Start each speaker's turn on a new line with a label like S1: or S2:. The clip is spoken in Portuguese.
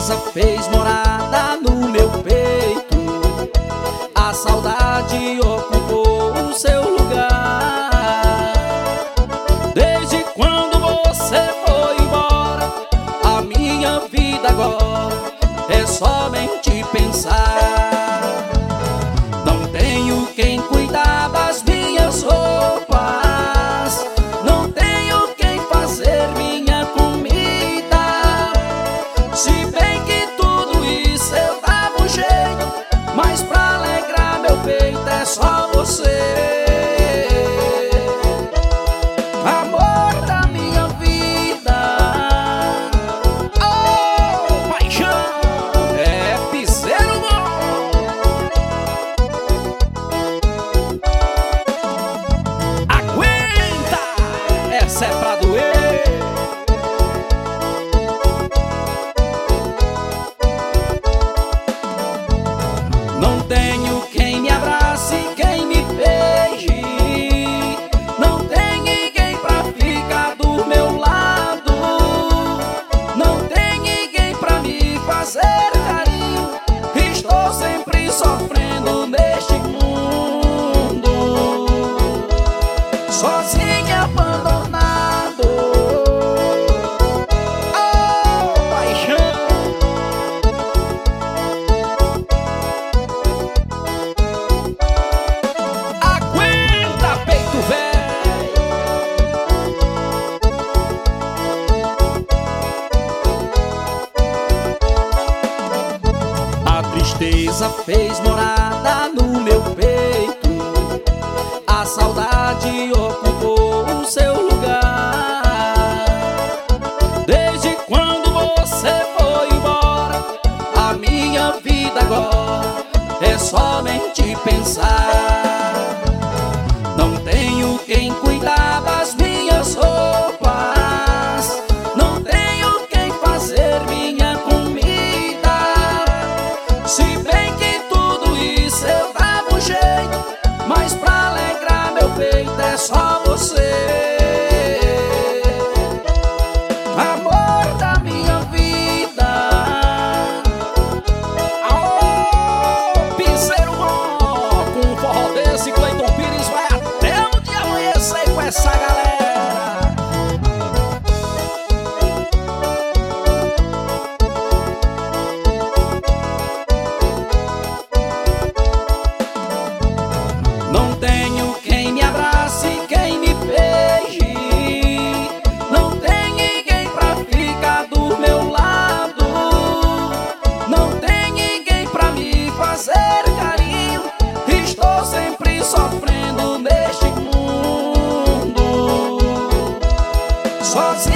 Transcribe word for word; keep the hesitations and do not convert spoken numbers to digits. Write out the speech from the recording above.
S1: tristeza fez morada no meu peito, a saudade ocupou o seu lugar. Desde quando você foi embora, a minha vida agora é somente pensar. Não tenho quem cuidar das minhas roupas, não tenho quem fazer minha comida. Se bem que tudo isso eu dava um jeito, mas pra alegrar meu peito é só você. Amor da minha vida, oh, paixão, é piseiro bom. Aguenta, essa é pra doer. Não tenho quem me abrace, quem me beije, não tem ninguém pra ficar do meu lado, não tem ninguém pra me fazer carinho. Estou sempre sofrendo neste mundo, sozinho, abandonado. Oh, paixão. Aguenta, peito velho. A tristeza fez morada no meu peito, a saudade ocupou o seu lugar. Desde quando você foi embora, a minha vida agora é somente pensar. Não tenho quem cuidar das minhas roupas, não tenho quem fazer minha comida. Se bem que tudo isso eu dava um jeito, mas pra alegrar meu peito é só você. Amor da minha vida, oh, piseiro bom. Com um forró desse, Cleiton Pires vai até o dia amanhecer com essa galera. Não tenho quem me abrace, quem me beije, não tem ninguém pra ficar do meu lado, não tem ninguém pra me fazer carinho. Estou sempre sofrendo neste mundo, sozinho.